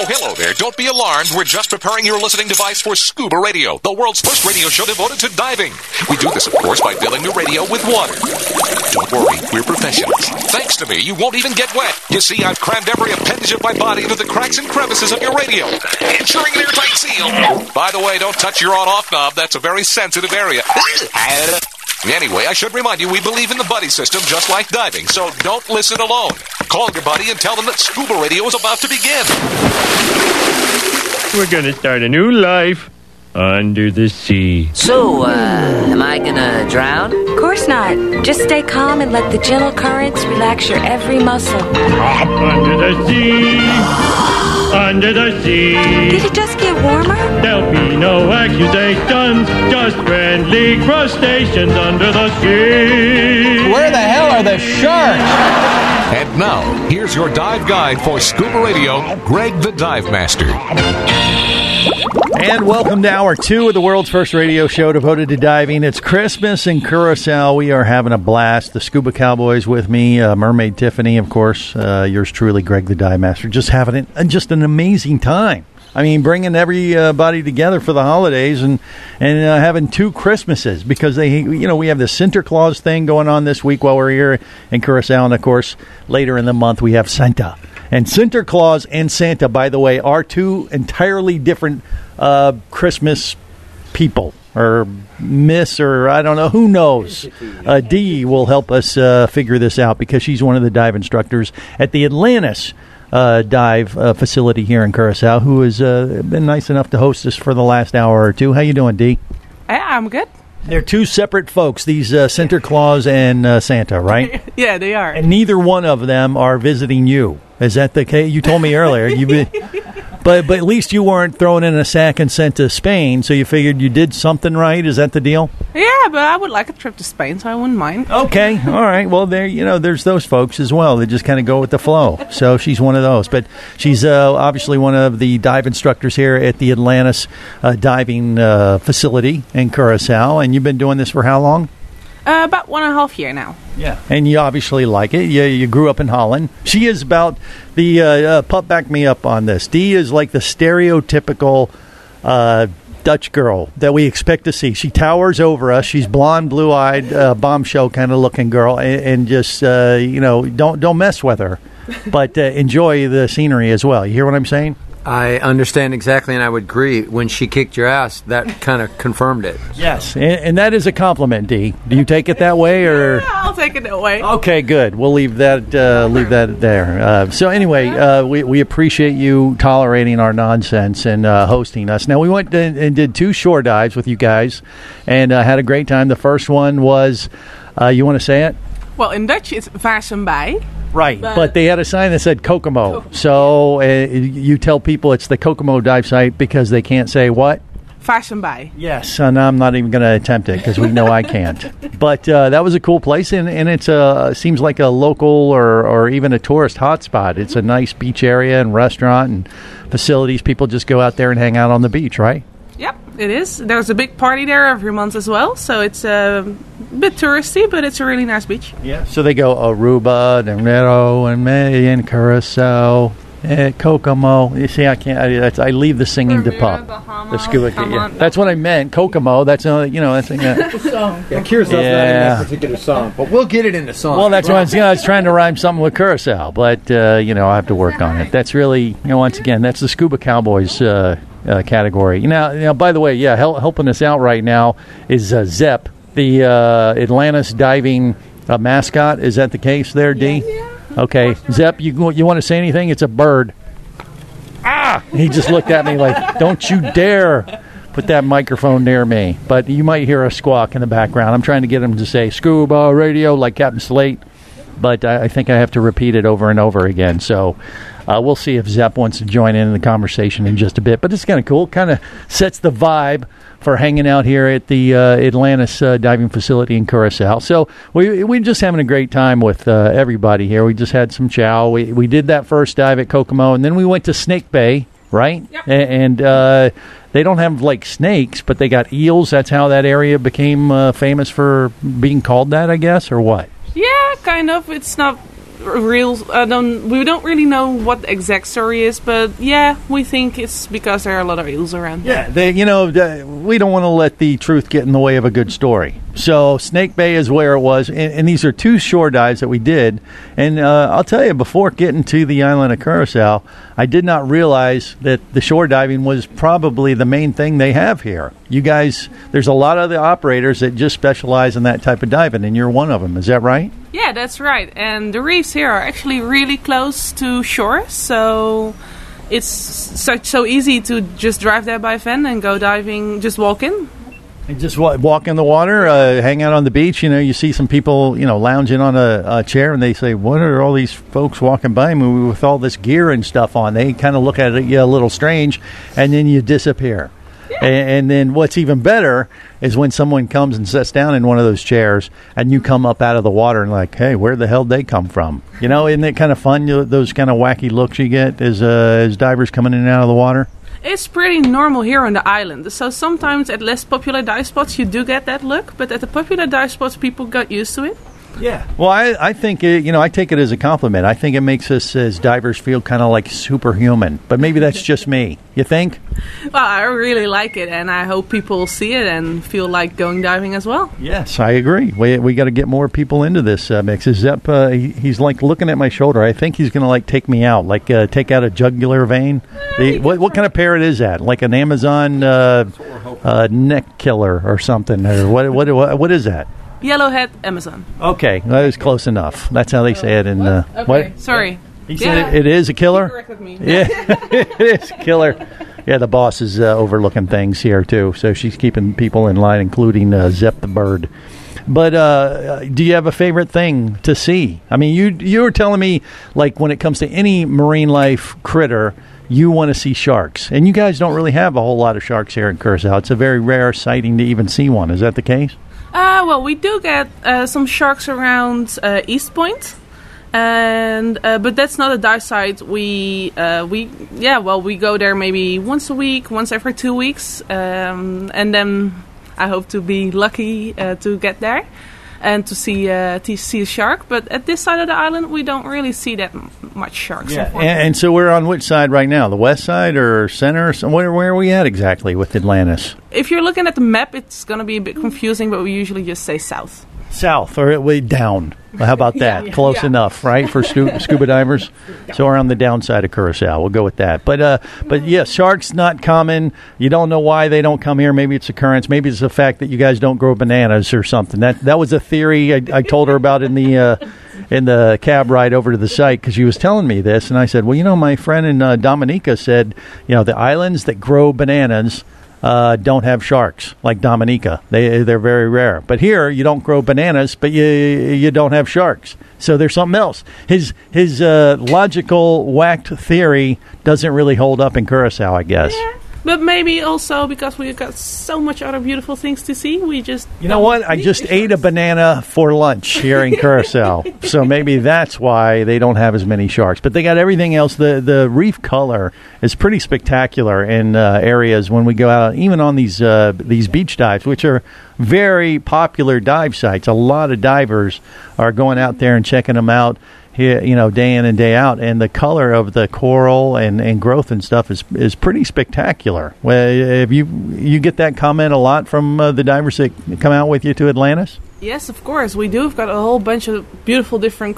Hello there. Don't be alarmed. We're just preparing your listening device for Scuba Radio, the world's first radio show devoted to diving. We do this, of course, by filling the radio with water. Don't worry, we're professionals. Thanks to me, you won't even get wet. You see, I've crammed every appendage of my body into the cracks and crevices of your radio, ensuring an airtight seal. By the way, don't touch your on-off knob. That's a very sensitive area. Anyway, I should remind you, we believe in the buddy system just like diving, so don't listen alone. Call your buddy and tell them that Scuba Radio is about to begin. We're going to start a new life under the sea. So, am I gonna drown? Of course not. Just stay calm and let the gentle currents relax your every muscle. Under the sea. Under the sea. Did it just get warmer? There'll be no accusations, just friendly crustaceans under the sea. Where the hell are the sharks? And now, here's your dive guide for Scuba Radio, Greg the Dive Master. And welcome to Hour 2 of the world's first radio show devoted to diving. It's Christmas in Curacao. We are having a blast. The Scuba Cowboys with me, Mermaid Tiffany, of course. Yours truly, Greg the Dive Master. Just having just an amazing time. I mean, bringing everybody together for the holidays and having two Christmases because we have the Santa Claus thing going on this week while we're here in Curacao. And, of course, later in the month we have Santa. And Santa Claus and Santa, by the way, are two entirely different Christmas people, or Miss, or I don't know, who knows. Dee will help us figure this out because she's one of the dive instructors at the Atlantis dive facility here in Curacao, who has been nice enough to host us for the last hour or two. How you doing, Dee? I'm good. They're two separate folks, these Santa Claus and Santa, right? Yeah, they are. And neither one of them are visiting you. Is that the case? You told me earlier. But at least you weren't thrown in a sack and sent to Spain, so you figured you did something right. Is that the deal? Yeah, but I would like a trip to Spain, so I wouldn't mind. Okay, all right. Well, there's those folks as well. They just kind of go with the flow. So she's one of those. But she's obviously one of the dive instructors here at the Atlantis diving facility in Curacao. And you've been doing this for how long? About 1.5 years now. Yeah, and you obviously like it. You grew up in Holland. She is about the pup. Back me up on this. Dee is like the stereotypical Dutch girl that we expect to see. She towers over us. She's blonde, blue-eyed, bombshell kind of looking girl, and just don't mess with her, but enjoy the scenery as well. You hear what I'm saying? I understand exactly, and I would agree. When she kicked your ass, that kind of confirmed it. Yes, and that is a compliment, Dee. Do you take it that way, or? Yeah, I'll take it that way. Okay, good. We'll leave that there. So anyway, we appreciate you tolerating our nonsense and hosting us. Now, we went and did 2 shore dives with you guys, and had a great time. The first one was, you want to say it? Well, in Dutch, it's Vaarsenbij. Right, but they had a sign that said Kokomo. So you tell people it's the Kokomo dive site because they can't say what? Vaarsenbij. Yes, and I'm not even going to attempt it because we know I can't. But that was a cool place, and it seems like a local or even a tourist hotspot. It's a nice beach area and restaurant and facilities. People just go out there and hang out on the beach, right? Yep, it is. There's a big party there every month as well, so it's a bit touristy, but it's a really nice beach. Yeah. So they go Aruba, Nero, and May, Curacao, Kokomo. You see, I can't. I leave the singing to Pup. The scuba. Yeah. That's what I meant. Kokomo. That's that's the song. Yeah, Curaçao's not in that particular song, but we'll get it in the song. Well, that's why I was trying to rhyme something with Curacao, but I have to work on it. That's really once again that's the Scuba Cowboys category. Now, by the way, helping us out right now is Zep, the Atlantis diving mascot. Is that the case there, Dee? Yeah. Okay, Zep, you want to say anything? It's a bird. Ah! He just looked at me like, don't you dare put that microphone near me. But you might hear a squawk in the background. I'm trying to get him to say Scuba Radio like Captain Slate, but I think I have to repeat it over and over again. So we'll see if Zep wants to join in the conversation in just a bit. But it's kind of cool. Kind of sets the vibe for hanging out here at the Atlantis diving facility in Curacao. So we're just having a great time with everybody here. We just had some chow. We did that first dive at Kokomo, and then we went to Snake Bay, right? Yep. And they don't have, like, snakes, but they got eels. That's how that area became famous for being called that, I guess, or what? Yeah, kind of. It's not we don't really know what the exact story is, but yeah, we think it's because there are a lot of eels around. Yeah, we don't want to let the truth get in the way of a good story. So Snake Bay is where it was, and these are 2 shore dives that we did. And I'll tell you, before getting to the island of Curacao, I did not realize that the shore diving was probably the main thing they have here. You guys, there's a lot of the operators that just specialize in that type of diving, and you're one of them. Is that right? Yeah, that's right. And the reefs here are actually really close to shore, so it's so easy to just drive there by van and go diving, just walk in. And just walk in the water, hang out on the beach. You see some people, lounging on a chair, and they say, "What are all these folks walking by me with all this gear and stuff on?" They kind of look at it a little strange, and then you disappear. Yeah. And then what's even better is when someone comes and sits down in one of those chairs, and you come up out of the water and like, "Hey, where the hell did they come from?" Isn't it kind of fun? Those kind of wacky looks you get as divers coming in and out of the water. It's pretty normal here on the island. So sometimes at less popular dive spots you do get that look, but at the popular dive spots people got used to it. Yeah. Well, I think, I take it as a compliment. I think it makes us as divers feel kind of like superhuman. But maybe that's just me. You think? Well, I really like it, and I hope people see it and feel like going diving as well. Yes, I agree. We got to get more people into this mix. Zepp, he's like looking at my shoulder. I think he's going to like take me out, like take out a jugular vein. What kind of parrot is that? Like an Amazon neck killer or something? Or what is that? Yellowhead Amazon. Okay, that is close enough. That's how they say it. In okay, what? Sorry. He said it is a killer? He corrected me. Yeah, it is a killer. Yeah, the boss is overlooking things here, too. So she's keeping people in line, including Zepp the bird. But do you have a favorite thing to see? I mean, you were telling me, like, when it comes to any marine life critter, you want to see sharks. And you guys don't really have a whole lot of sharks here in Curacao. It's a very rare sighting to even see one. Is that the case? Well, we do get some sharks around East Point, and but that's not a dive site. We go there maybe once a week, once every 2 weeks, and then I hope to be lucky to get there and to see a shark. But at this side of the island, we don't really see that much sharks. Yeah, and so we're on which side right now? The west side or center? Where are we at exactly with Atlantis? If you're looking at the map, it's going to be a bit confusing, but we usually just say south. South, or way down. How about that? Yeah, Close enough, right, for scuba divers? So we're on the downside of Curacao. We'll go with that. But yeah, sharks not common. You don't know why they don't come here. Maybe it's occurrence. Maybe it's the fact that you guys don't grow bananas or something. That was a theory I told her about in the cab ride over to the site, because she was telling me this, and I said, well, my friend in Dominica said, the islands that grow bananas don't have sharks, like Dominica. They're very rare. But here, you don't grow bananas, but you don't have sharks. So there's something else. His logical whacked theory doesn't really hold up in Curacao, I guess. Yeah. But maybe also because we've got so much other beautiful things to see, we just... You know what? I just ate a banana for lunch here in Curacao. So maybe that's why they don't have as many sharks. But they got everything else. The reef color is pretty spectacular in areas when we go out, even on these beach dives, which are very popular dive sites. A lot of divers are going out there and checking them out here, day in and day out, and the color of the coral and growth and stuff is pretty spectacular. If you get that comment a lot from the divers that come out with you to Atlantis? Yes, of course we do. We've got a whole bunch of beautiful different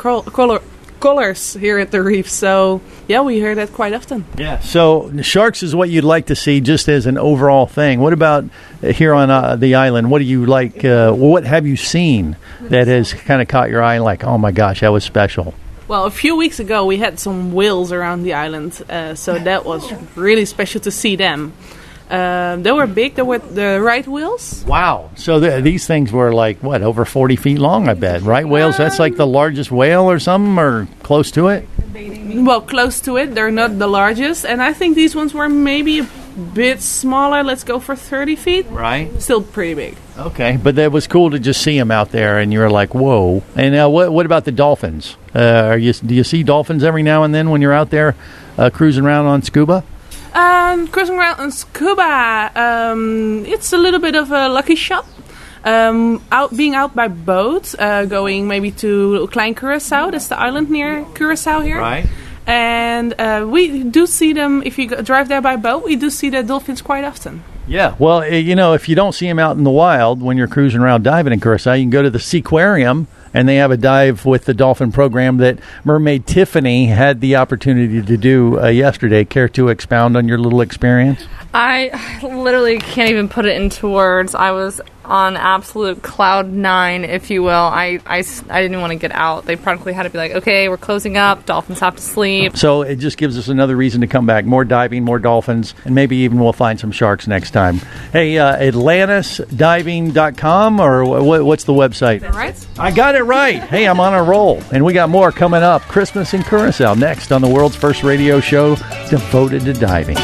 colors here at the reef, so yeah, we hear that quite often. Yeah. So sharks is what you'd like to see, just as an overall thing. What about here on the island? What do you like? What have you seen that has kind of caught your eye? Like, oh my gosh, that was special. Well, a few weeks ago we had some whales around the island, so that was really special to see them. They were big. They were the right whales. Wow. So these things were like, what, over 40 feet long, I bet. Right whales, that's like the largest whale or something, or close to it? Well, close to it. They're not the largest. And I think these ones were maybe a bit smaller. Let's go for 30 feet. Right. Still pretty big. Okay. But that was cool to just see them out there, and you were like, whoa. And what about the dolphins? Do you see dolphins every now and then when you're out there cruising around on scuba? Cruising around on scuba, it's a little bit of a lucky shot. Being out by boat, going maybe to Klein Curaçao, that's the island near Curaçao here. Right. And we do see them, if you drive there by boat, we do see the dolphins quite often. Yeah, well, if you don't see them out in the wild when you're cruising around diving in Curaçao, you can go to the Seaquarium, and they have a dive with the dolphin program that Mermaid Tiffany had the opportunity to do yesterday. Care to expound on your little experience? I literally can't even put it into words. I was on absolute cloud 9, if you will. I didn't want to get out. They practically had to be like, okay, we're closing up. Dolphins have to sleep. So it just gives us another reason to come back. More diving, more dolphins, and maybe even we'll find some sharks next time. Hey, AtlantisDiving.com, or what's the website? Right? I got it right. Hey, I'm on a roll. And we got more coming up. Christmas in Curaçao next on the world's first radio show devoted to diving.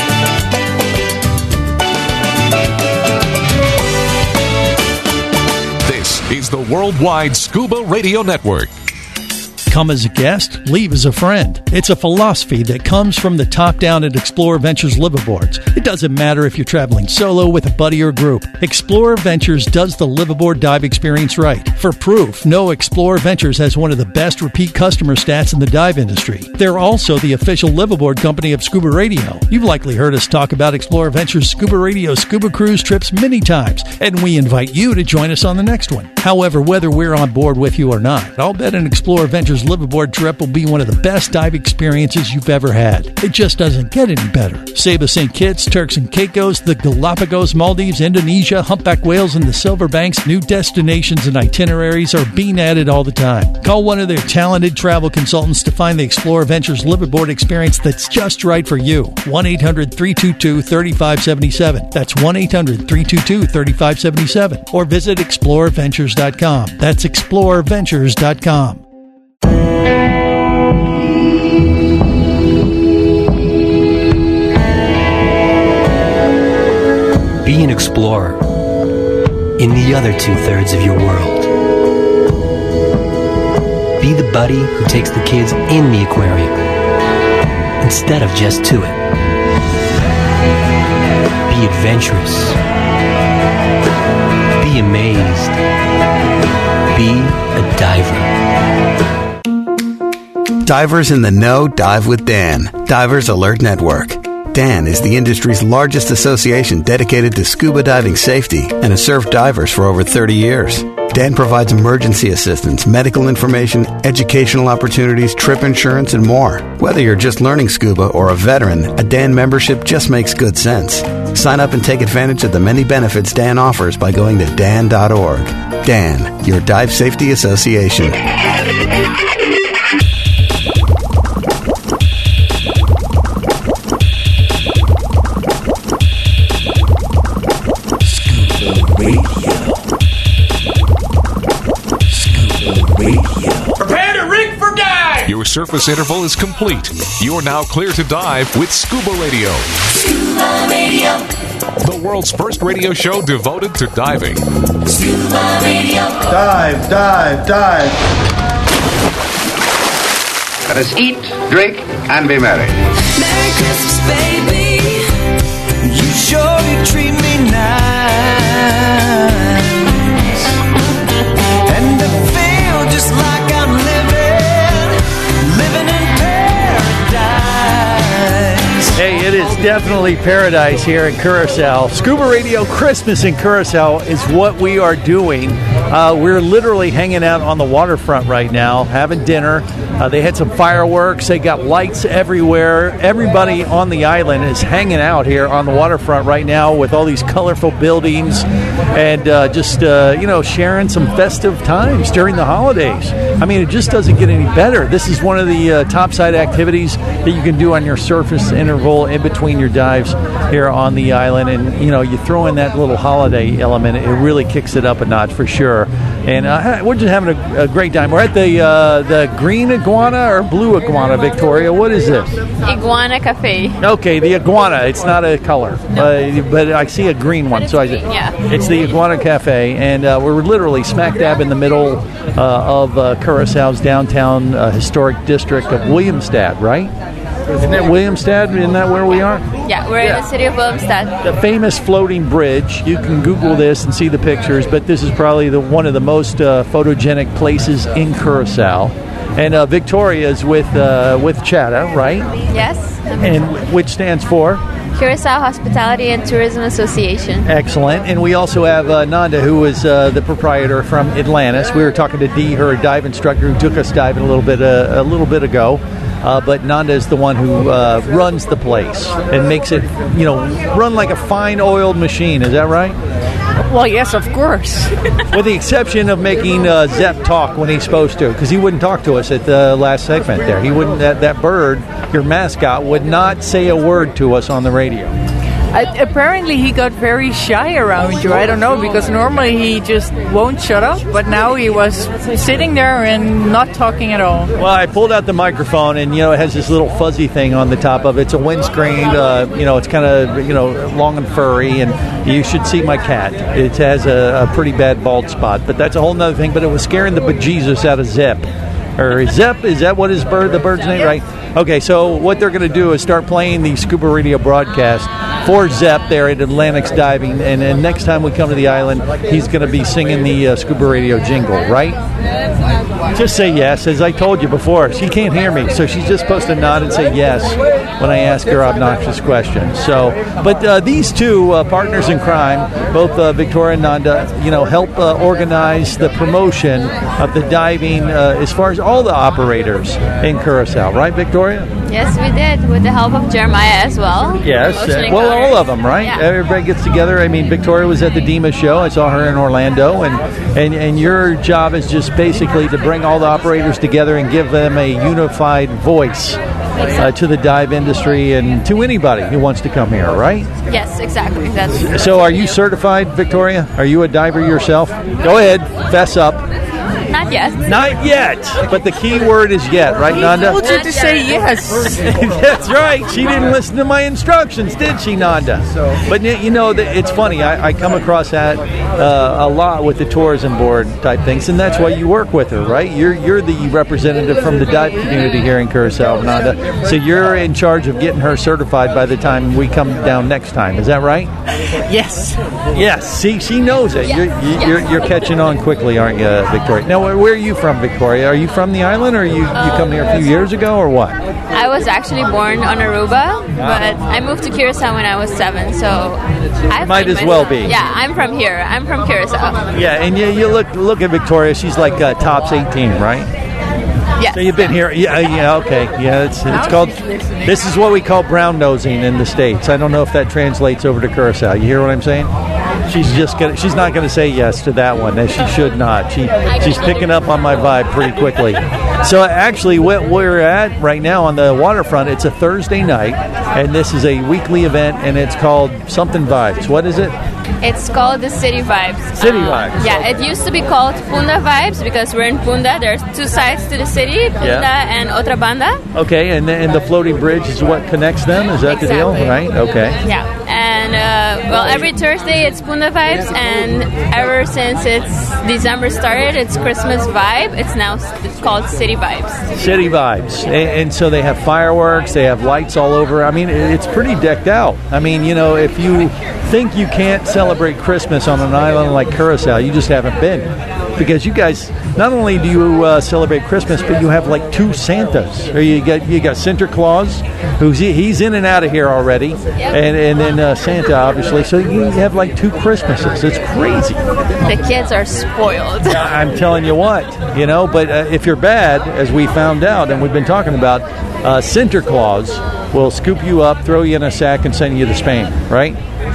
Is the Worldwide Scuba Radio Network. Come as a guest, leave as a friend. It's a philosophy that comes from the top down at Explorer Ventures liveaboards. It doesn't matter if you're traveling solo, with a buddy, or group. Explorer Ventures does the liveaboard dive experience right. For proof, know Explorer Ventures has one of the best repeat customer stats in the dive industry. They're also the official liveaboard company of Scuba Radio. You've likely heard us talk about Explorer Ventures Scuba Radio scuba cruise trips many times, and we invite you to join us on the next one. However, whether we're on board with you or not, I'll bet an Explorer Ventures liveaboard trip will be one of the best dive experiences you've ever had. It just doesn't get any better. Saba St. Kitts, Turks and Caicos, the Galapagos, Maldives, Indonesia, humpback whales, and the Silver Banks, new destinations and itineraries are being added all the time. Call one of their talented travel consultants to find the Explorer Ventures liveaboard experience that's just right for you. 1-800-322-3577. That's 1-800-322-3577. Or visit explorerventures.com. That's explorerventures.com. Be an explorer in the other 2/3 of your world. Be the buddy who takes the kids in the aquarium instead of just to it. Be adventurous. Be amazed. Be a diver. Divers in the Know dive with Dan. Divers Alert Network. Dan is the industry's largest association dedicated to scuba diving safety and has served divers for over 30 years. Dan provides emergency assistance, medical information, educational opportunities, trip insurance, and more. Whether you're just learning scuba or a veteran, a Dan membership just makes good sense. Sign up and take advantage of the many benefits Dan offers by going to dan.org. Dan, your dive safety association. Your surface interval is complete. You're now clear to dive with Scuba Radio. Scuba Radio. The world's first radio show devoted to diving. Scuba Radio. Dive, dive, dive. Let us eat, drink, and be merry. Merry Christmas, baby. You sure you treat me nice. And I feel just like I'm living in paradise. Hey, it is definitely paradise here in Curaçao. Scuba Radio Christmas in Curaçao is what we are doing. We're literally hanging out on the waterfront right now, having dinner. They had some fireworks. They got lights everywhere. Everybody on the island is hanging out here on the waterfront right now with all these colorful buildings and just sharing some festive times during the holidays. I mean, it just doesn't get any better. This is one of the topside activities that you can do on your surface interval in between your dives here on the island. And, you throw in that little holiday element, it really kicks it up a notch for sure. And we're just having a great time. We're at the green iguana or blue iguana, Victoria. What is this? Iguana Cafe. Okay, the iguana. It's not a color, but I see a green one. So it's the Iguana Cafe, and we're literally smack dab in the middle of Curaçao's downtown historic district of Williamstad, right? Isn't that Williamstad? Isn't that where we are? Yeah, we're in the city of Willemstad. The famous floating bridge. You can Google this and see the pictures, but this is probably one of the most photogenic places in Curacao. And Victoria is with Chata, right? Yes. And which stands for? Curacao Hospitality and Tourism Association. Excellent. And we also have Nanda, who is the proprietor from Atlantis. We were talking to Dee, her dive instructor, who took us diving a little bit ago. But Nanda is the one who runs the place and makes it, run like a fine oiled machine. Is that right? Well, yes, of course. With the exception of making Zepp talk when he's supposed to, because he wouldn't talk to us at the last segment there. He wouldn't. That bird, your mascot, would not say a word to us on the radio. Apparently, he got very shy around you. I don't know, because normally he just won't shut up, but now he was sitting there and not talking at all. Well, I pulled out the microphone, and it has this little fuzzy thing on the top of it. It's a windscreen. It's kind of long and furry, and you should see my cat. It has a pretty bad bald spot, but that's a whole other thing. But it was scaring the bejesus out of Zepp. Or Zepp, is that what the bird's name, right? Okay, so what they're going to do is start playing the Scuba Radio broadcast for Zepp there at Atlantis Diving, and next time we come to the island, he's going to be singing the Scuba Radio jingle, right? Just say yes, as I told you before. She can't hear me, so she's just supposed to nod and say yes when I ask her obnoxious questions. So, but these two partners in crime, both Victoria and Nanda, help organize the promotion of the diving as far as all the operators in Curacao, right, Victoria? Yes, we did, with the help of Jeremiah as well. Yes, well, all of them, right? Yeah. Everybody gets together. I mean, Victoria was at the DEMA show. I saw her in Orlando, and your job is just basically to bring all the operators together and give them a unified voice to the dive industry and to anybody who wants to come here, right? Yes, exactly. So are you certified, Victoria? Are you a diver yourself? Go ahead, fess up. Not yet. Not yet. But the key word is yet, right, Nanda? I told you to say yes. That's right. She didn't listen to my instructions, did she, Nanda? But, it's funny. I come across that a lot with the tourism board type things, and that's why you work with her, right? You're the representative from the dive community here in Curacao, Nanda. So you're in charge of getting her certified by the time we come down next time. Is that right? Yes. Yes. See, she knows it. You're catching on quickly, aren't you, Victoria? Now, where are you from, Victoria? Are you from the island, or you come here a few years ago, or what? I was actually born on Aruba, but I moved to Curacao when I was 7, so I might as well be. Yeah, I'm from here. I'm from Curacao. Yeah, and you look at Victoria. She's like tops 18, right? Yes. So you've been here. Yeah, okay. Yeah, it's called. This is what we call brown nosing in the States. I don't know if that translates over to Curacao. You hear what I'm saying? She's not gonna say yes to that one, as she should not. She's picking up on my vibe pretty quickly. So actually, what we're at right now on the waterfront, it's a Thursday night, and this is a weekly event, and it's called something Vibes. What is it? It's called the City Vibes. City Vibes. Yeah, it used to be called Punda Vibes because we're in Punda. There's two sides to the city, Punda and Otra Banda. Okay, and the floating bridge is what connects them? Is that the deal? Right? Okay. Yeah, and every Thursday it's Punda Vibes, and ever since it's December started, it's Christmas Vibe. It's called City Vibes. City Vibes. And so they have fireworks, they have lights all over. I mean, it's pretty decked out. I mean, if you think you can't celebrate Christmas on an island like Curacao, you just haven't been. Because you guys, not only do you celebrate Christmas, but you have like two Santas. Or you got Santa Claus, he's in and out of here already, and then Santa, obviously. So you have like two Christmases. It's crazy. The kids are spoiled. I'm telling you what, But if you're bad, as we found out, and we've been talking about, Santa Claus will scoop you up, throw you in a sack, and send you to Spain, right?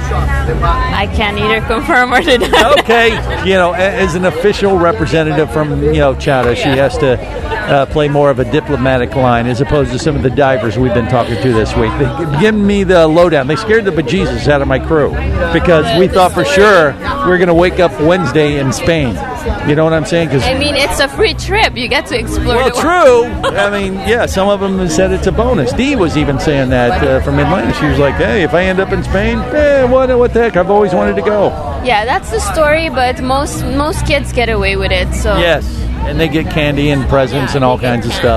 I can't either confirm or deny. Okay, as an official representative from Chata, she has to play more of a diplomatic line as opposed to some of the divers we've been talking to this week. They give me the lowdown. They scared the bejesus out of my crew because we thought for sure we were going to wake up Wednesday in Spain. You know what I'm saying? I mean, it's a free trip. You get to explore. Well, true. I mean, yeah, some of them said it's a bonus. Dee was even saying that from Atlanta. She was like, hey, if I end up in Spain, what the heck? I've always wanted to go. Yeah, that's the story, but most kids get away with it. So yes, and they get candy and presents and all kinds of stuff.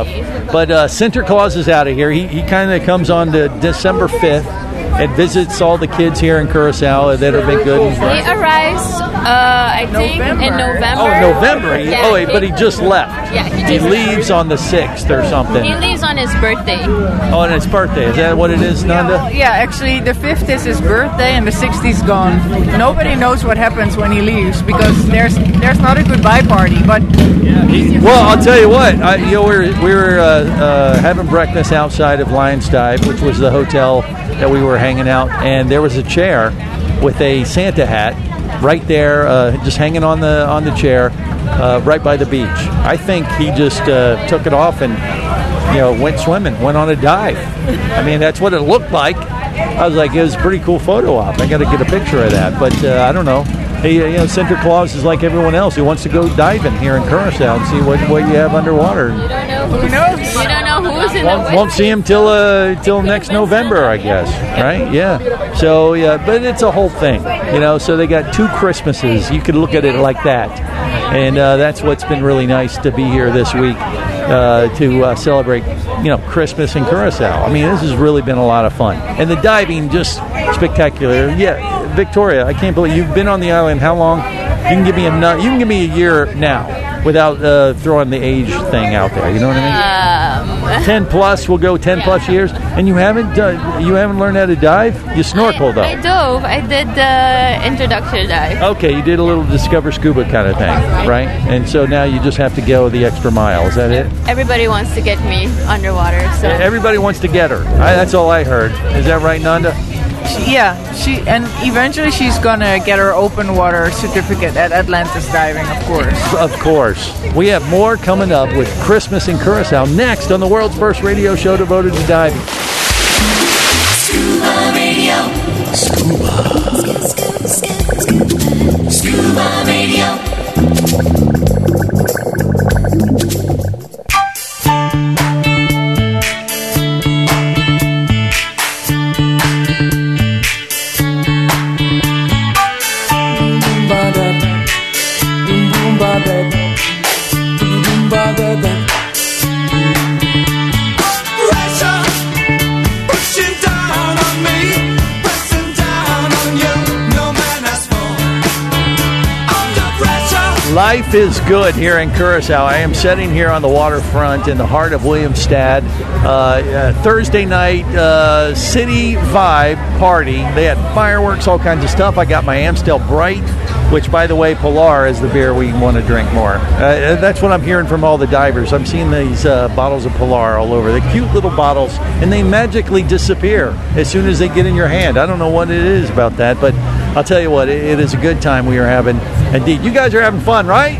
But Santa Claus is out of here. He kind of comes on to December 5th and visits all the kids here in Curacao that have been good. He arrives, I think, in November. Oh, November. But he just left. Yeah, he leaves on the 6th or something. He leaves on his birthday. Oh, on his birthday. Is that what it is, Nanda? Yeah, actually, the 5th is his birthday and the 6th is gone. Nobody knows what happens when he leaves because there's not a goodbye party. But well, I'll tell you what. We were having breakfast outside of Lions Dive, which was the hotel that we were hanging out, and there was a chair with a Santa hat right there, just hanging on the chair, right by the beach. I think he just took it off and went swimming, went on a dive. I mean, that's what it looked like. I was like, it was a pretty cool photo op. I got to get a picture of that, but I don't know. Hey, Santa Claus is like everyone else. He wants to go diving here in Curacao and see what you have underwater. You don't know who knows. You don't know who's in the won't see him till next November, I guess. Right? Yeah. So but it's a whole thing. So they got 2 Christmases. You could look at it like that, and that's what's been really nice to be here this week to celebrate. Christmas in Curacao. I mean, this has really been a lot of fun, and the diving just spectacular. Yeah. Victoria, I can't believe you've been on the island. How long? You can give me a year now without throwing the age thing out there. You know what I mean? 10 plus. We'll go 10 plus years, and you haven't learned how to dive. You snorkel though. I dove. I did the introduction dive. Okay, you did a little Discover Scuba kind of thing, right? And so now you just have to go the extra mile. Is that it? Everybody wants to get me underwater. So everybody wants to get her. That's all I heard. Is that right, Nanda? And eventually she's gonna get her open water certificate at Atlantis Diving, of course. Of course. We have more coming up with Christmas in Curacao next on the world's first radio show devoted to diving. Scuba Radio. Scuba Radio. Life is good here in Curacao. I am sitting here on the waterfront in the heart of Williamstad. Thursday night city vibe party. They had fireworks, all kinds of stuff. I got my Amstel Bright, which, by the way, Polar is the beer we want to drink more. That's what I'm hearing from all the divers. I'm seeing these bottles of Polar all over. They're cute little bottles, and they magically disappear as soon as they get in your hand. I don't know what it is about that, but I'll tell you what, it is a good time we are having. Indeed, you guys are having fun, right?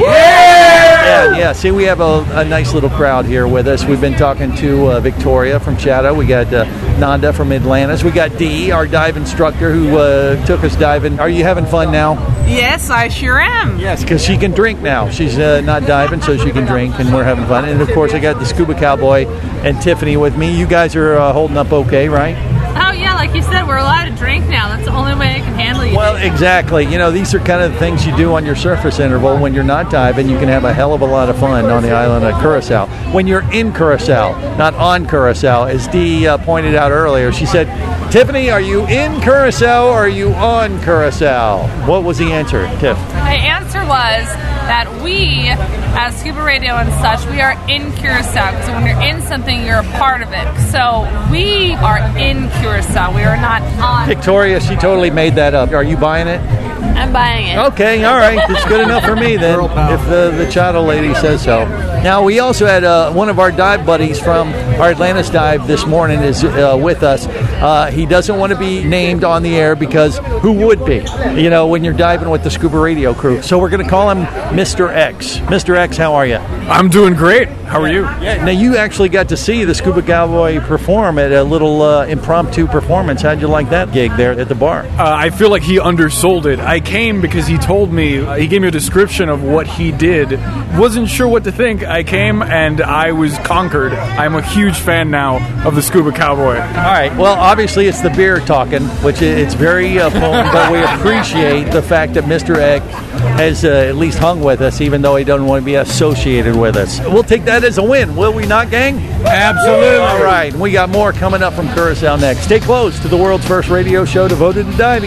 Yeah. See, we have a nice little crowd here with us. We've been talking to Victoria from Chatham. We got Nanda from Atlantis. We got Dee, our dive instructor, who took us diving. Are you having fun now? Yes, I sure am. Yes, because she can drink now. She's not diving, so she can drink, and we're having fun. And, of course, I got the Scuba Cowboy and Tiffany with me. You guys are holding up okay, right? Oh, yeah, like you said, we're allowed to drink now. That's the only way I can handle you. Well, exactly. These are kind of the things you do on your surface interval. When you're not diving, you can have a hell of a lot of fun on the island of Curacao. When you're in Curacao, not on Curacao, as Dee pointed out earlier, she said, Tiffany, are you in Curacao or are you on Curacao? What was the answer, Tiff? My answer was that we, as Scuba Radio and such, we are in Curacao. So when you're in something, you're a part of it. So we are in Curacao. We are not on. Victoria, she totally made that up. Are you buying it? I'm buying it. Okay, all right. That's good enough for me then, if the Chato lady says so. Now, we also had one of our dive buddies from our Atlantis dive this morning is with us. He doesn't want to be named on the air because who would be, when you're diving with the Scuba Radio crew. So we're going to call him Mr. X. Mr. X, how are you? I'm doing great. How are you? Yeah. Now, you actually got to see the Scuba Cowboy perform at a little impromptu performance. How'd you like that gig there at the bar? I feel like he undersold it. I came because he told me, he gave me a description of what he did. Wasn't sure what to think. I came and I was conquered. I'm a huge fan now of the Scuba Cowboy. All right. Well, obviously it's the beer talking, which it's very potent, but we appreciate the fact that Mr. Eck has at least hung with us, even though he doesn't want to be associated with us. We'll take that as a win, will we not, gang? Absolutely. All right. We got more coming up from Curacao next. Stay close to the world's first radio show devoted to diving.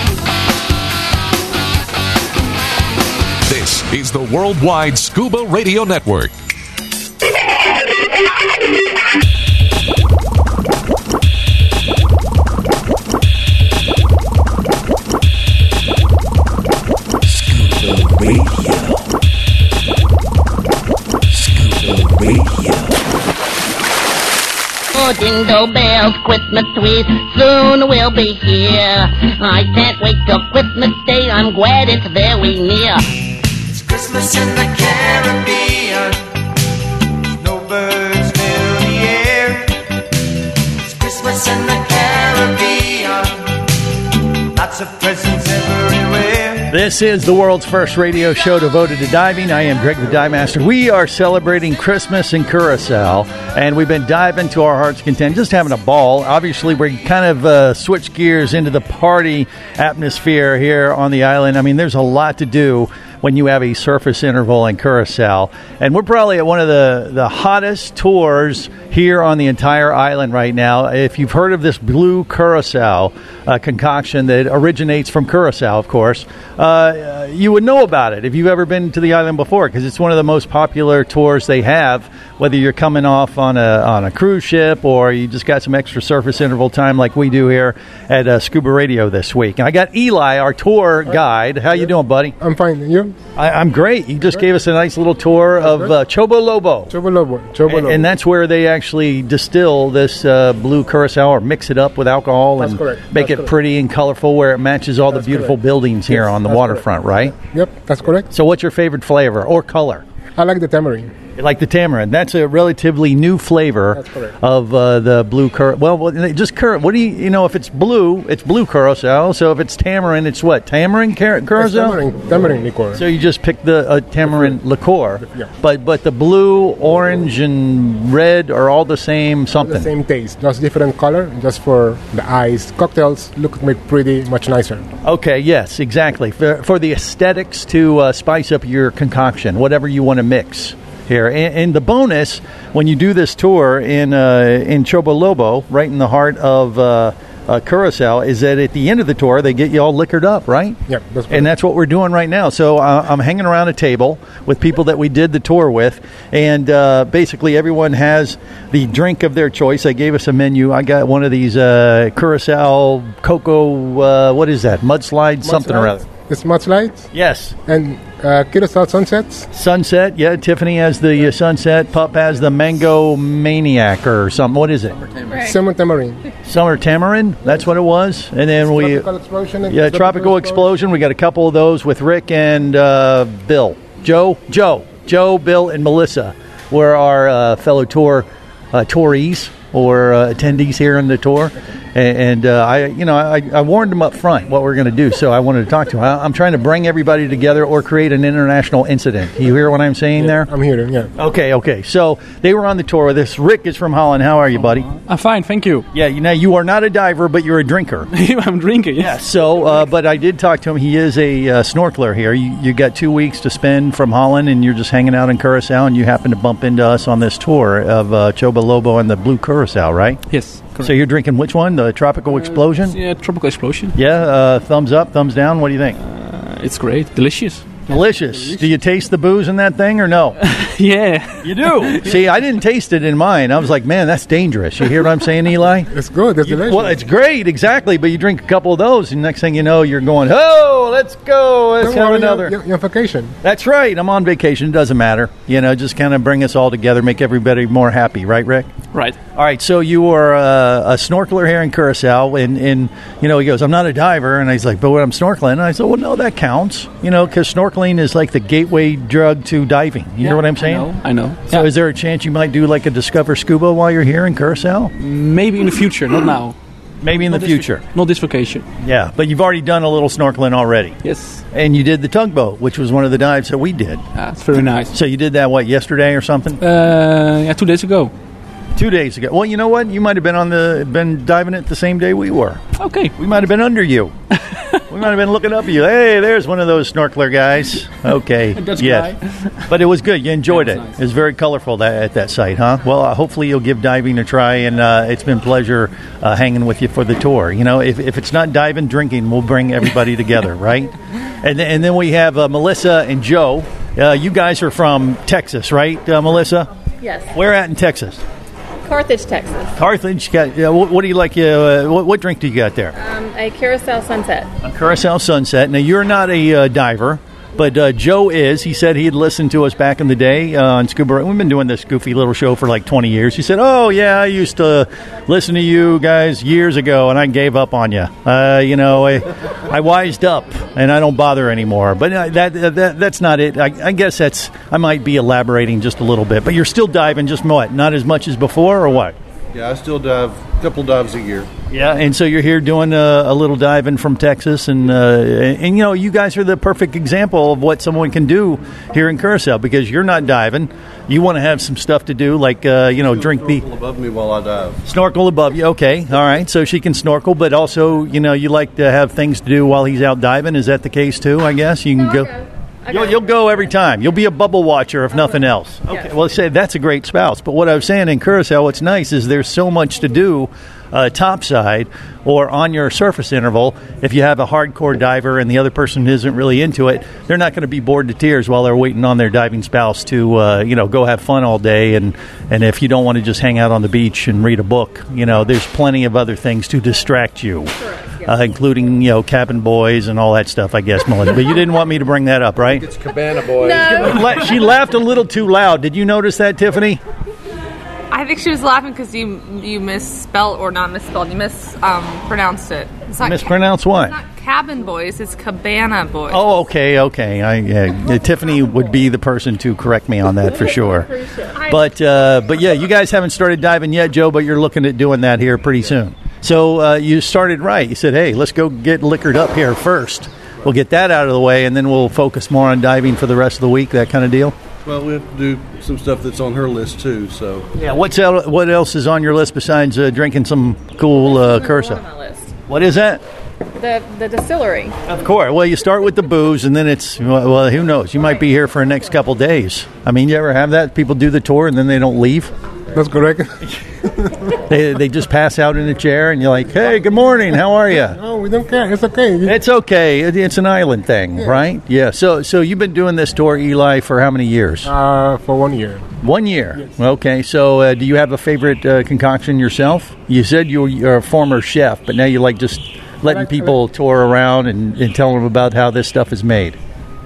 This is the Worldwide Scuba Radio Network. Oh, jingle bells, Christmas trees, soon we'll be here. I can't wait till Christmas Day, I'm glad it's very near. It's Christmas in the Caribbean, snowbirds fill the air. It's Christmas in the Caribbean, lots of presents everywhere. This is the world's first radio show devoted to diving. I am Greg the Dive Master. We are celebrating Christmas in Curacao, and we've been diving to our heart's content, just having a ball. Obviously, we kind of switched gears into the party atmosphere here on the island. I mean, there's a lot to do when you have a surface interval in Curacao. And we're probably at one of the hottest tours here on the entire island right now. If you've heard of this Blue Curacao concoction that originates from Curacao, of course, you would know about it if you've ever been to the island before, because it's one of the most popular tours they have, whether you're coming off on a cruise ship or you just got some extra surface interval time like we do here at Scuba Radio this week. And I got Eli, our tour guide. How you doing, buddy? I'm fine. And you? I'm great. You just gave us a nice little tour of Chobo Lobo. Chobo Lobo. And that's where they actually distill this Blue Curacao or mix it up with alcohol and make it pretty and colorful where it matches all the beautiful buildings here on the waterfront, right? Yep, that's correct. So what's your favorite flavor or color? I like the tamarind. You like the tamarind. That's a relatively new flavor of the blue curacao. Well, just curacao. What do you know? If it's blue curacao. So if it's tamarind, it's what? Tamarind curacao? Tamarind liqueur. So you just pick the tamarind liqueur. Yeah. But the blue, orange, and red are all the same something. The same taste, just different color, just for the eyes. Cocktails look pretty much nicer. Okay, yes, exactly. For the aesthetics to spice up your concoction, whatever you want to mix here. And the bonus, when you do this tour in Chobo Lobo, right in the heart of Curacao, is that at the end of the tour, they get you all liquored up, right? Yeah, that's and that's what we're doing right now. So I'm hanging around a table with people that we did the tour with, and basically everyone has the drink of their choice. They gave us a menu. I got one of these Curacao cocoa, what is that? Mudslide, something or other. It's mudslides? Yes. And Curacao sunsets? Sunset, yeah. Tiffany has the sunset. Pup has the mango maniac or something. What is it? Summer tamarind. Summer tamarind? That's what it was. And then Tropical explosion. Yeah, tropical explosion. We got a couple of those with Rick and Bill. Joe, Bill, and Melissa were our fellow tourees or attendees here on the tour. And I warned them up front what we're going to do, so I wanted to talk to them. I'm trying to bring everybody together or create an international incident. You hear what I'm saying there? I'm hearing, yeah. Okay. So they were on the tour with us. Rick is from Holland. How are you, buddy? I'm fine, thank you. Yeah, you are not a diver, but you're a drinker. I'm drinking, yes. Yeah, so, but I did talk to him. He is a snorkeler here. You got 2 weeks to spend from Holland, and you're just hanging out in Curacao, and you happen to bump into us on this tour of Chobo Lobo and the Blue Curacao, right? Yes. Correct. So you're drinking which one? The Tropical Explosion? Yeah, Tropical Explosion. Yeah, thumbs up, thumbs down. What do you think? It's great. Delicious. Delicious. Do you taste the booze in that thing or no? Yeah. You do? See, I didn't taste it in mine. I was like, man, that's dangerous. You hear what I'm saying, Eli? It's good. It's delicious. Well, it's great, exactly. But you drink a couple of those, and next thing you know, you're going, oh, let's go. Let's have another. You're on vacation. That's right. I'm on vacation. It doesn't matter. Just kind of bring us all together, make everybody more happy. Right, Rick? Right. All right. So you are a snorkeler here in Curacao, and he goes, I'm not a diver. And he's like, but when I'm snorkeling, and I said, well, no, that counts. Because snorkeling is like the gateway drug to diving. You know what I'm saying? I know. So is there a chance you might do like a Discover Scuba while you're here in Curacao? Maybe in the future, not now. Maybe in the future. Not this vacation. Yeah, but you've already done a little snorkeling already. Yes. And you did the tugboat, which was one of the dives that we did. It's very nice. So you did that, what, yesterday or something? 2 days ago. 2 days ago. Well, you know what? You might have been diving it the same day we were. Okay. We might have been under you. We might have been looking up at you. Hey, there's one of those snorkeler guys. Okay. That's yes. But it was good. You enjoyed it. Nice. It was very colorful at that site, huh? Well, hopefully you'll give diving a try, and it's been a pleasure hanging with you for the tour. You know, if it's not diving, drinking, we'll bring everybody together, right? And then we have Melissa and Joe. You guys are from Texas, right, Melissa? Yes. Where at in Texas? Carthage, Texas. Carthage. What do you like? What drink do you got there? A Curacao Sunset. A Curacao Sunset. Now, you're not a diver, but Joe is. He said he'd listened to us back in the day on Scuba. We've been doing this goofy little show for like 20 years. He said, oh, yeah, I used to listen to you guys years ago, and I gave up on you. I wised up, and I don't bother anymore. But that's not it. I guess I might be elaborating just a little bit. But you're still diving, just what? Not as much as before, or what? Yeah, I still dive a couple dives a year. Yeah, and so you're here doing a little diving from Texas, and you know, you guys are the perfect example of what someone can do here in Curacao, because you're not diving. You want to have some stuff to do, like drink the snorkel above me while I dive. Snorkel above you, okay, all right. So she can snorkel, but also, you like to have things to do while he's out diving. Is that the case too? I guess you can go. You'll go every time. You'll be a bubble watcher if nothing else. Okay. Yes. Well, say that's a great spouse. But what I was saying in Curacao, what's nice is there's so much to do topside or on your surface interval. If you have a hardcore diver and the other person isn't really into it, they're not going to be bored to tears while they're waiting on their diving spouse to go have fun all day. And if you don't want to just hang out on the beach and read a book, there's plenty of other things to distract you. Including, cabin boys and all that stuff, I guess, Melissa. But you didn't want me to bring that up, right? It's cabana boys. No. She laughed a little too loud. Did you notice that, Tiffany? I think she was laughing because you misspelled, or not misspelled, you mispronounced it. It's not mispronounced what? It's not cabin boys, it's cabana boys. Oh, okay. Tiffany would be the person to correct me on that for sure. But yeah, you guys haven't started diving yet, Joe, but you're looking at doing that here pretty soon. So you started right. You said, hey, let's go get liquored up here first. We'll get that out of the way, and then we'll focus more on diving for the rest of the week, that kind of deal? Well, we have to do some stuff that's on her list, too. So yeah, what else is on your list besides drinking some cool Curacao? On my list. What is that? The distillery. Of course. Well, you start with the booze, and then it's, well, who knows? You might be here for the next couple days. I mean, you ever have that? People do the tour, and then they don't leave? That's correct. They just pass out in a chair, and you're like, hey, good morning, how are you? No, we don't care. It's okay. It's okay. It's an island thing, right? Yeah. So you've been doing this tour, Eli, for how many years? For 1 year. 1 year? Yes. Okay. So do you have a favorite concoction yourself? You said you're a former chef, but now you like just letting people tour around and tell them about how this stuff is made.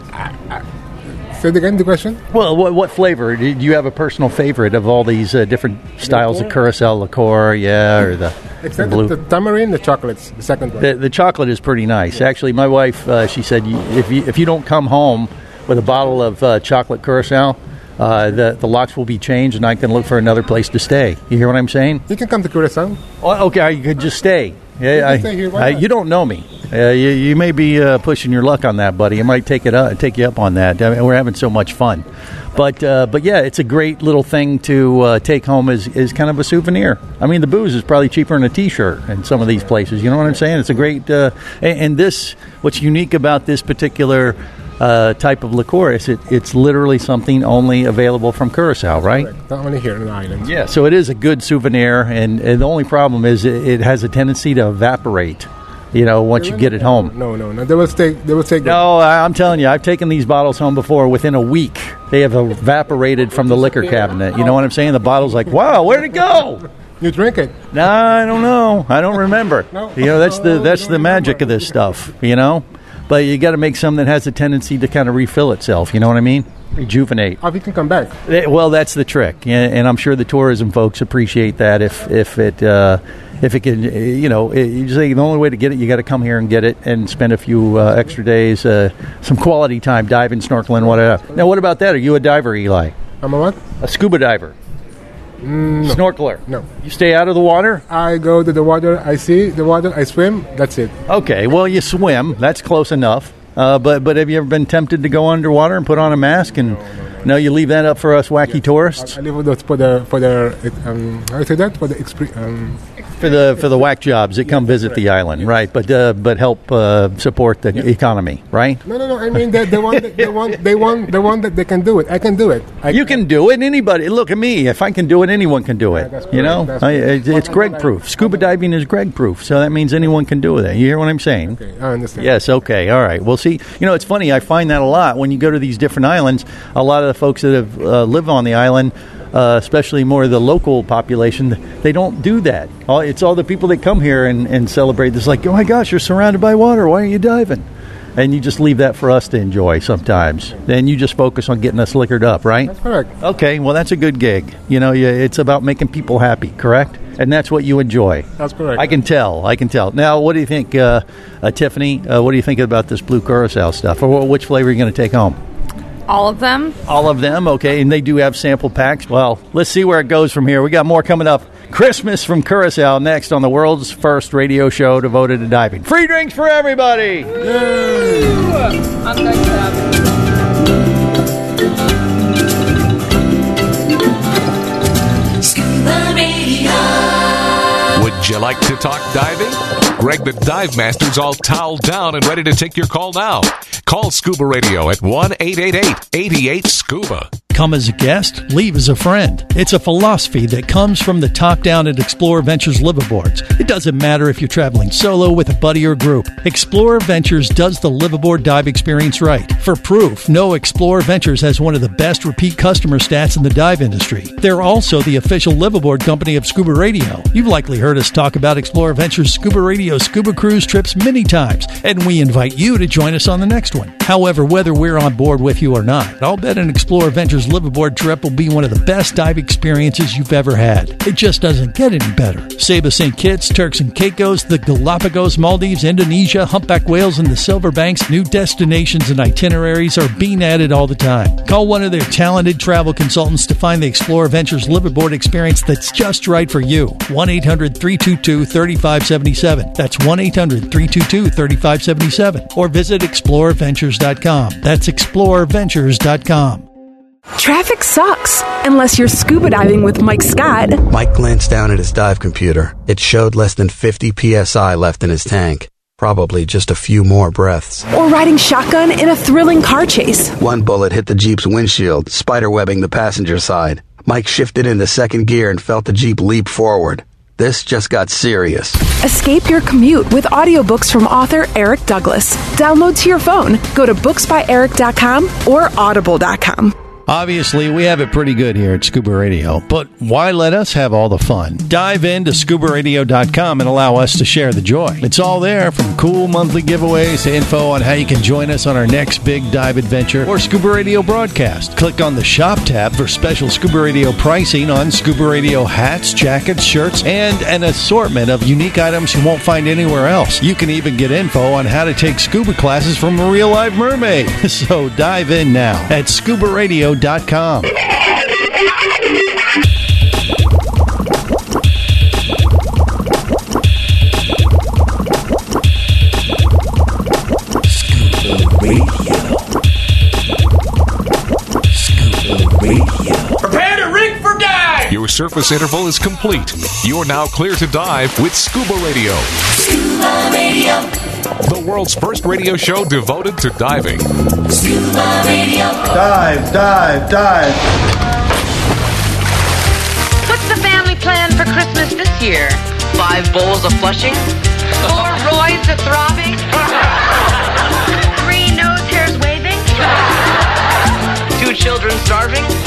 Say it again, the question? Well, what flavor? Do you have a personal favorite of all these different styles of Curacao liqueur? Yeah, or the blue? The tamarind, the chocolates, the second one. The chocolate is pretty nice. Yes. Actually, my wife, she said, if you don't come home with a bottle of chocolate Curacao, the locks will be changed, and I can look for another place to stay. You hear what I'm saying? You can come to Curacao. Oh, okay, you could just stay. Yeah, you don't know me. You may be pushing your luck on that, buddy. I might take you up on that. I mean, we're having so much fun, but yeah, it's a great little thing to take home as kind of a souvenir. I mean, the booze is probably cheaper than a T-shirt in some of these places. You know what I'm saying? It's a great and this. What's unique about this particular type of liqueur is it's literally something only available from Curacao, right? Correct. Not only here in the islands. Yeah, so it is a good souvenir, and the only problem is it has a tendency to evaporate, once you get it home. No. They will stay. No, I'm telling you, I've taken these bottles home before. Within a week, they have evaporated from the liquor cabinet. You know what I'm saying? The bottle's like, wow, where'd it go? You drink it? No, I don't know. I don't remember. No. That's the magic of this stuff, But you got to make something that has a tendency to kind of refill itself. You know what I mean? Rejuvenate. If you can come back. Well, that's the trick, and I'm sure the tourism folks appreciate that. If it can, you say the only way to get it, you got to come here and get it, and spend a few extra days, some quality time diving, snorkeling, whatever. Now, what about that? Are you a diver, Eli? I'm a what? A scuba diver. No. Snorkeler? No. You stay out of the water? I go to the water, I see the water, I swim, that's it. Okay, well, you swim. That's close enough. But have you ever been tempted to go underwater and put on a mask? And no, you leave that up for us wacky tourists? I leave it for the how say that? For the whack jobs that come visit the island, right? But help support the economy, right? No. I mean the one that they can do it. I can do it. You can do it. Anybody, look at me. If I can do it, anyone can do it. That's you know, it's Greg right. proof. Scuba diving is Greg proof, so that means anyone can do it. You hear what I'm saying? Okay, I understand. Yes. Okay. All right. Well, see, you know, it's funny. I find that a lot when you go to these different islands. A lot of the folks that have live on the island. Especially more of the local population, they don't do that. It's all the people that come here and celebrate this, like, oh my gosh, you're surrounded by water, why aren't you diving? And you just leave that for us to enjoy sometimes. Then you just focus on getting us liquored up, right? That's correct. Okay, well, that's a good gig. You know, it's about making people happy, correct? And that's what you enjoy. That's correct. I can tell. Now, what do you think, Tiffany, what do you think about this blue curacao stuff? Or which flavor are you going to take home? All of them? All of them, okay. And they do have sample packs. Well, let's see where it goes from here. We got more coming up. Christmas from Curacao next on the world's first radio show devoted to diving. Free drinks for everybody! Yay! I'm going to have it. Scuba Radio. Would you like to talk diving? Greg the Dive Master's all toweled down and ready to take your call now. Call Scuba Radio at 1-888-88-SCUBA. Come as a guest, leave as a friend. It's a philosophy that comes from the top down at Explorer Ventures liveaboards. It doesn't matter if you're traveling solo, with a buddy, or group. Explorer Ventures does the liveaboard dive experience right. For proof, know Explorer Ventures has one of the best repeat customer stats in the dive industry. They're also the official liveaboard company of Scuba Radio. You've likely heard us talk about Explorer Ventures Scuba Radio scuba cruise trips many times, and we invite you to join us on the next one. However, whether we're on board with you or not, I'll bet an Explorer Ventures liveaboard trip will be one of the best dive experiences you've ever had. It just doesn't get any better. Saba St. Kitts, Turks and Caicos, the Galapagos, Maldives, Indonesia, humpback whales, and the Silver Banks, new destinations and itineraries are being added all the time. Call one of their talented travel consultants to find the Explorer Ventures liveaboard experience that's just right for you. 1-800-322-3577. That's 1-800-322-3577. Or visit explorerventures.com. That's explorerventures.com. Traffic sucks, unless you're scuba diving with Mike Scott. Mike glanced down at his dive computer. It showed less than 50 psi left in his tank. Probably just a few more breaths. Or riding shotgun in a thrilling car chase. One bullet hit the Jeep's windshield, spiderwebbing the passenger side. Mike shifted into second gear and felt the Jeep leap forward. This just got serious. Escape your commute with audiobooks from author Eric Douglas. Download to your phone. Go to booksbyeric.com or audible.com. Obviously, we have it pretty good here at Scuba Radio, but why let us have all the fun? Dive into scubaradio.com and allow us to share the joy. It's all there, from cool monthly giveaways to info on how you can join us on our next big dive adventure or Scuba Radio broadcast. Click on the Shop tab for special Scuba Radio pricing on Scuba Radio hats, jackets, shirts, and an assortment of unique items you won't find anywhere else. You can even get info on how to take scuba classes from a real live mermaid. So dive in now at scubaradio.com. Prepare to rig for dive! Your surface interval is complete. You're now clear to dive with Scuba Radio. Scuba Radio. The world's first radio show devoted to diving. Scuba Radio. Dive, dive, dive. What's the family plan for Christmas this year? 5 bowls of Flushing? 4 Roy's of throbbing? 3 nose hairs waving? 2 children starving? 1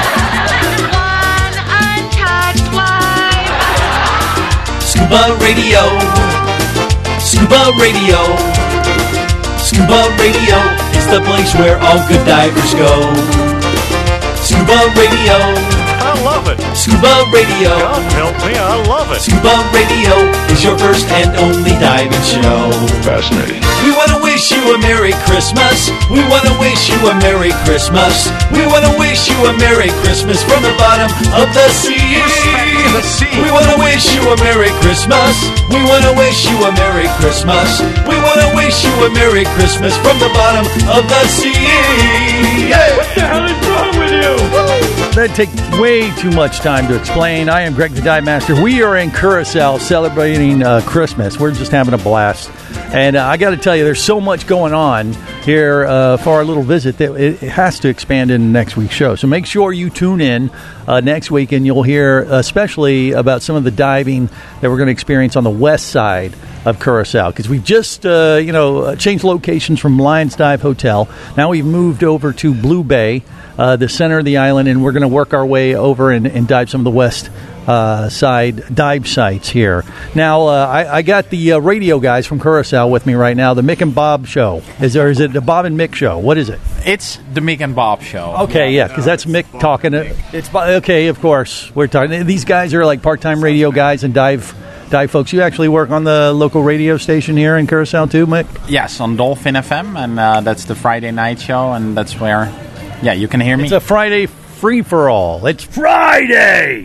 untouched life? Scuba Radio. Scuba Radio. Scuba Radio is the place where all good divers go. Scuba Radio. I love it. Scuba Radio. God help me, I love it. Scuba Radio is is your first and only diving show. Fascinating. We want to wish you a Merry Christmas. We want to wish you a Merry Christmas. We want to wish you a Merry Christmas from the bottom of the sea. We want to wish you a Merry Christmas. We want to wish you a Merry Christmas. We want to wish you a Merry Christmas from the bottom of the sea. Yeah. What the hell is wrong with you? That'd take way too much time to explain. I am Greg the Dive Master. We are in Curacao celebrating Christmas. We're just having a blast. And I got to tell you, there's so much going on here for our little visit that it has to expand in next week's show. So make sure you tune in next week, and you'll hear especially about some of the diving that we're going to experience on the west side of Curacao, because we've just changed locations from Lions Dive Hotel. Now we've moved over to Blue Bay, the center of the island, and we're going to work our way over and dive some of the west side dive sites here. Now, I got the radio guys from Curacao with me right now, the Mick and Bob show. Is it the Bob and Mick show? What is it? It's the Mick and Bob show. Okay, yeah, because that's Mick talking. It's okay, of course. We're talking. These guys are like part-time radio guys and dive folks. You actually work on the local radio station here in Curacao too, Mick? Yes, on Dolphin FM, and that's the Friday night show, and that's where, you can hear me. It's a Friday free-for-all. It's Friday!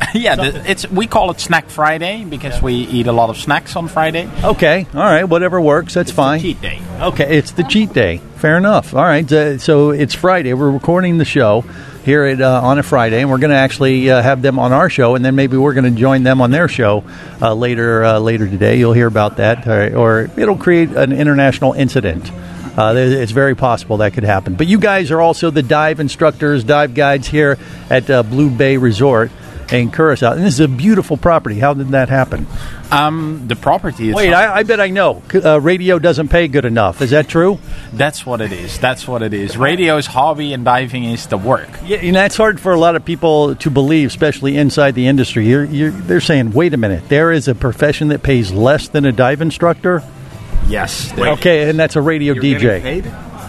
We call it Snack Friday because we eat a lot of snacks on Friday. Okay, all right, whatever works, that's fine. It's the cheat day. Okay, it's the cheat day. Fair enough. All right, so it's Friday. We're recording the show here on a Friday, and we're going to actually have them on our show, and then maybe we're going to join them on their show later today. You'll hear about that, or it'll create an international incident. It's very possible that could happen. But you guys are also the dive instructors, dive guides here at Blue Bay Resort in Curacao. And this is a beautiful property. How did that happen? The property is... Wait, I bet I know. Radio doesn't pay good enough. Is that true? That's what it is. Radio is hobby and diving is the work. Yeah, and that's hard for a lot of people to believe, especially inside the industry. They're saying, wait a minute, there is a profession that pays less than a dive instructor? Yes. Okay, and that's a radio DJ. Paid?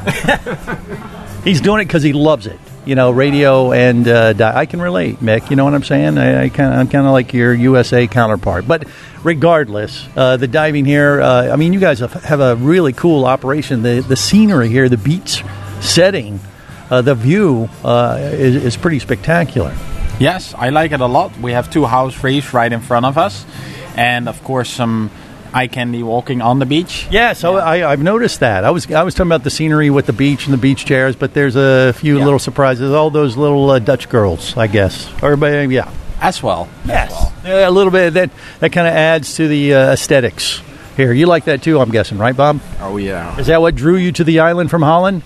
He's doing it because he loves it. Radio and I can relate, Mick. You know what I'm saying? I'm kind of like your USA counterpart. But regardless, the diving here, you guys have a really cool operation. The scenery here, the beach setting, the view is pretty spectacular. Yes, I like it a lot. We have 2 house reefs right in front of us. And, of course, some eye candy walking on the beach. Yeah, so I've noticed that. I was talking about the scenery with the beach and the beach chairs, but there's a few little surprises. All those little Dutch girls, I guess. As well. Yes. A little bit. That kind of adds to the aesthetics here. You like that too, I'm guessing, right, Bob? Oh, yeah. Is that what drew you to the island from Holland?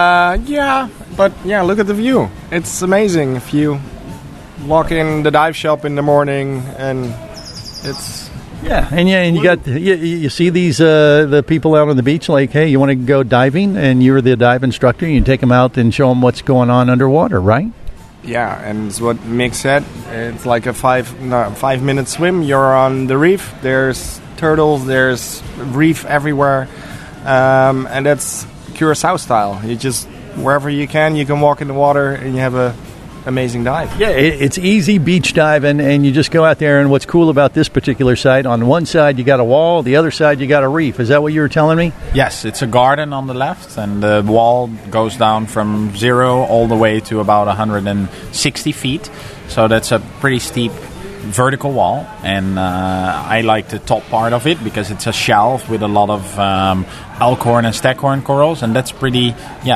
Yeah. But, look at the view. It's amazing if you walk in the dive shop in the morning and it's... Yeah, and you got you see these the people out on the beach like, hey, you want to go diving, and you're the dive instructor. You take them out and show them what's going on underwater, right? Yeah, and it's what Mick said. It's like a 5-minute swim. You're on the reef. There's turtles. There's reef everywhere, and that's Curacao style. You just wherever you can walk in the water, and you have a amazing dive. Yeah, it's easy beach diving, and you just go out there, and what's cool about this particular site, on one side you got a wall, the other side you got a reef. Is that what you were telling me? Yes, it's a garden on the left, and the wall goes down from 0 all the way to about 160 feet. So that's a pretty steep vertical wall, and I like the top part of it because it's a shelf with a lot of elkhorn and staghorn corals, and that's pretty,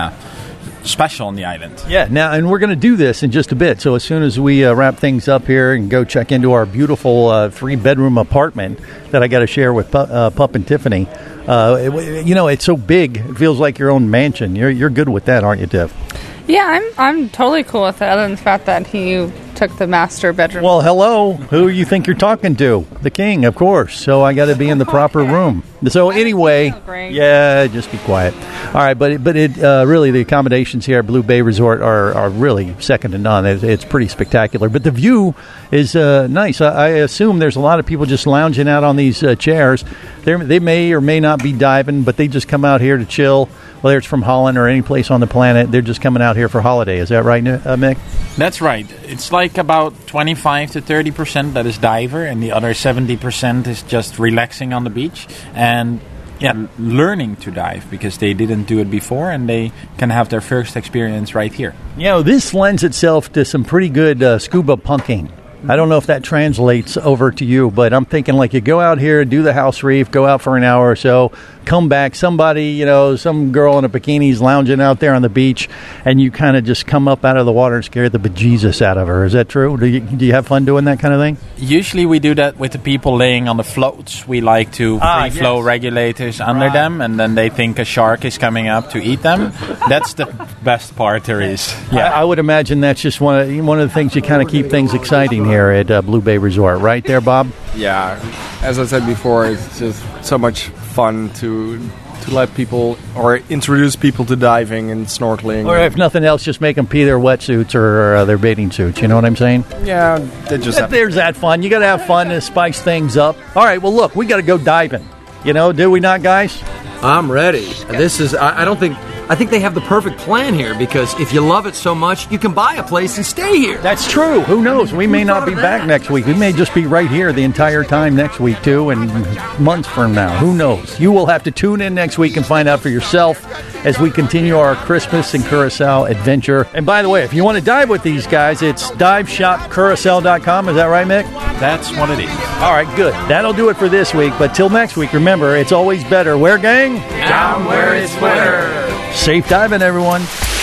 special on the island. Yeah, now, and we're going to do this in just a bit. So as soon as we wrap things up here and go check into our beautiful 3-bedroom apartment that I got to share with Pup and Tiffany, it's so big, it feels like your own mansion. You're good with that, aren't you, Tiff? Yeah, I'm totally cool with it, other than the fact that he took the master bedroom. Well, hello. Who you think you're talking to? The king, of course. So I got to be in the proper room. So anyway, just be quiet. All right, but it really, the accommodations here at Blue Bay Resort are really second to none. It's pretty spectacular. But the view is nice. I assume there's a lot of people just lounging out on these chairs. They may or may not be diving, but they just come out here to chill, whether it's from Holland or any place on the planet. They're just coming out here for holiday. Is that right, Mick? That's right. It's like about 25 to 30% that is diver, and the other 70% is just relaxing on the beach and learning to dive because they didn't do it before, and they can have their first experience right here. This lends itself to some pretty good scuba punking. I don't know if that translates over to you, but I'm thinking like you go out here, do the house reef, go out for an hour or so, come back, somebody, some girl in a bikini's lounging out there on the beach, and you kind of just come up out of the water and scare the bejesus out of her. Is that true? Do you have fun doing that kind of thing? Usually we do that with the people laying on the floats. We like to free-flow regulators under them, and then they think a shark is coming up to eat them. That's the best part there is. Yeah, I would imagine that's just one of the things you kind of keep things exciting here at Blue Bay Resort. Right there, Bob? Yeah, as I said before, it's just so much fun to let people or introduce people to diving and snorkeling. Or if nothing else, just make them pee their wetsuits or their bathing suits. You know what I'm saying? Yeah, there's that fun. You got to have fun to spice things up. All right, well, look, we got to go diving. Do we not, guys? I'm ready. I think they have the perfect plan here because if you love it so much, you can buy a place and stay here. That's true. Who knows? We may not be back next week. We may just be right here the entire time next week, too, and months from now. Who knows? You will have to tune in next week and find out for yourself as we continue our Christmas and Curacao adventure. And by the way, if you want to dive with these guys, it's diveshopcuracao.com. Is that right, Mick? That's what it is. All right, good. That'll do it for this week. But till next week, remember, it's always better. Where, gang? Down where it's wetter. Safe diving, everyone.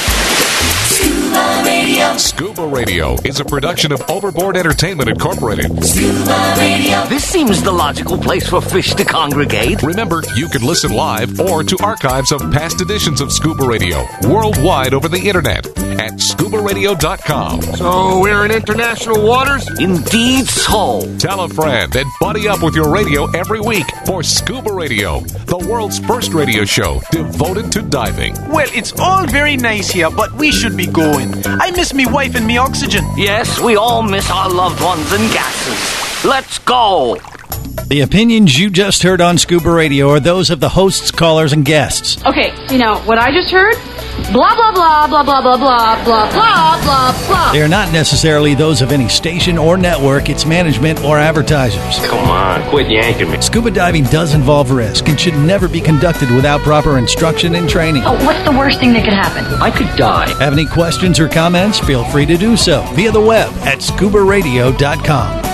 Scuba Radio. Scuba Radio is a production of Overboard Entertainment Incorporated. Scuba Radio. This seems the logical place for fish to congregate. Remember, you can listen live or to archives of past editions of Scuba Radio worldwide over the internet at scubaradio.com. So we're in international waters? Indeed so. Tell a friend and buddy up with your radio every week for Scuba Radio, the world's first radio show devoted to diving. Well, it's all very nice here, but we should be going. I miss me wife and me oxygen. Yes, we all miss our loved ones and gases. Let's go. The opinions you just heard on Scuba Radio are those of the hosts, callers, and guests. Okay, what I just heard? Blah, blah, blah, blah, blah, blah, blah, blah, blah, blah, blah. They are not necessarily those of any station or network, its management, or advertisers. Come on, quit yanking me. Scuba diving does involve risk and should never be conducted without proper instruction and training. Oh, what's the worst thing that could happen? I could die. Have any questions or comments? Feel free to do so via the web at scubaradio.com.